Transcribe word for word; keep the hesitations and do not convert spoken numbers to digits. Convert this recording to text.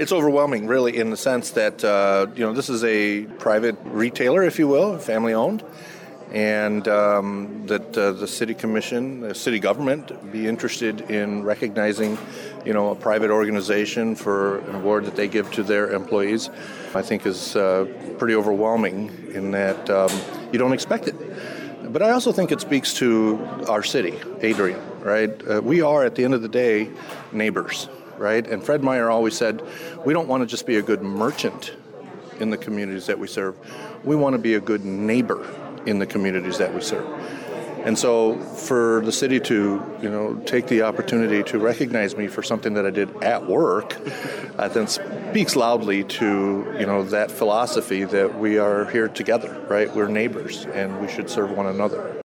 It's overwhelming, really, in the sense that, uh, you know, this is a private retailer, if you will, family-owned, and um, that uh, the city commission, the city government, be interested in recognizing, you know, a private organization for an award that they give to their employees, I think is uh, pretty overwhelming in that um, you don't expect it. But I also think it speaks to our city, Adrian, right? Uh, we are, at the end of the day, neighbors, right? And Fred Meyer always said, we don't want to just be a good merchant in the communities that we serve. We want to be a good neighbor in the communities that we serve. And so for the city to, you know, take the opportunity to recognize me for something that I did at work, I think speaks loudly to, you know, that philosophy that we are here together, right? We're neighbors and we should serve one another.